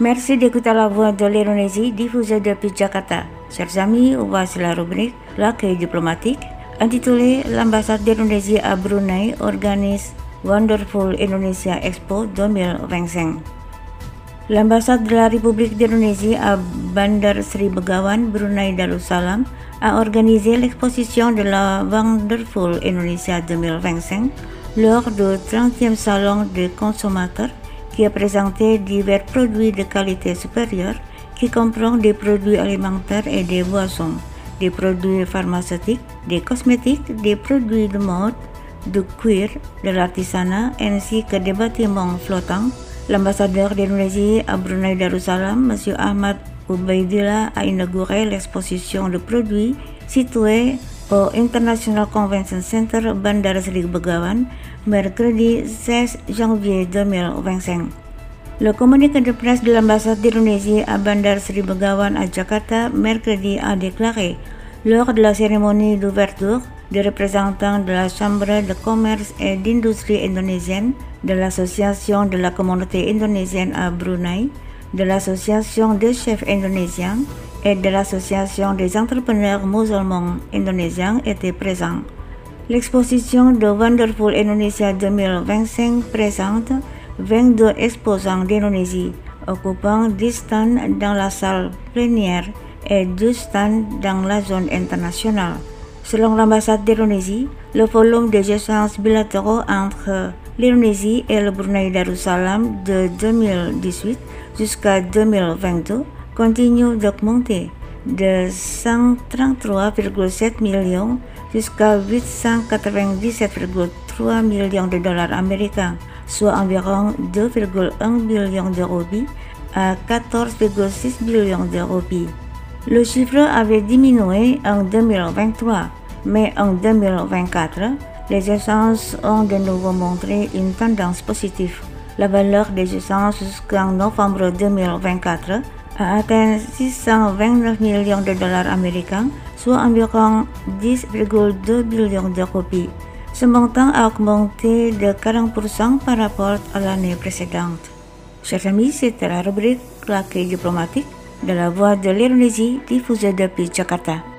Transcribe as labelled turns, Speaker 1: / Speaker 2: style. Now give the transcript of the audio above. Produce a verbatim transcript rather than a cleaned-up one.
Speaker 1: Merci d'écouter la voix de l'Indonésie diffusée depuis Jakarta. Chers amis, voici la rubrique L'accueil diplomatique, intitulée L'ambassade d'Indonésie à Brunei organise Wonderful Indonesia Expo deux mille vingt-cinq. L'ambassade de la République d'Indonésie à Bandar Sri Begawan, Brunei Darussalam, a organisé l'exposition de la Wonderful Indonesia deux mille vingt-cinq lors du trentième salon des consommateurs qui a présenté divers produits de qualité supérieure qui comprend des produits alimentaires et des boissons, des produits pharmaceutiques, des cosmétiques, des produits de mode, du cuir, de l'artisanat ainsi que des bâtiments flottants. L'ambassadeur d'Indonésie à Brunei Darussalam, M. Ahmad Ubaidillah, a inauguré l'exposition de produits située au International Convention Center Bandar Sri Begawan, mercredi seize janvier deux mille vingt-cinq. Le communiqué de presse de l'ambassade d'Indonésie à Bandar Sri Begawan à Jakarta, mercredi, a déclaré, lors de la cérémonie d'ouverture, des représentants de la Chambre de commerce et d'industrie indonésienne, de l'Association de la communauté indonésienne à Brunei, de l'Association des chefs indonésiens et de l'Association des entrepreneurs musulmans indonésiens étaient présents. L'exposition de Wonderful Indonesia deux mille vingt-cinq présente vingt-deux exposants d'Indonésie, occupant dix stands dans la salle plénière et deux stands dans la zone internationale. Selon l'ambassade d'Indonésie, le volume des échanges bilatéraux entre l'Indonésie et le Brunei Darussalam de deux mille dix-huit jusqu'à deux mille vingt-deux continue d'augmenter de cent trente-trois virgule sept millions jusqu'à huit cent quatre-vingt-dix-sept virgule trois millions de dollars américains, soit environ deux virgule un billion de roupies à quatorze virgule six millions de roupies. Le chiffre avait diminué en deux mille vingt-trois, mais en deux mille vingt-quatre, les échanges ont de nouveau montré une tendance positive. La valeur des échanges jusqu'en novembre deux mille vingt-quatre a atteint six cent vingt-neuf millions de dollars américains, soit environ dix virgule deux billions de roupies. Ce montant a augmenté de quarante pour cent par rapport à l'année précédente. Chers amis, c'était la rubrique L'accueil diplomatique de la voix de l'Indonésie diffusée depuis Jakarta.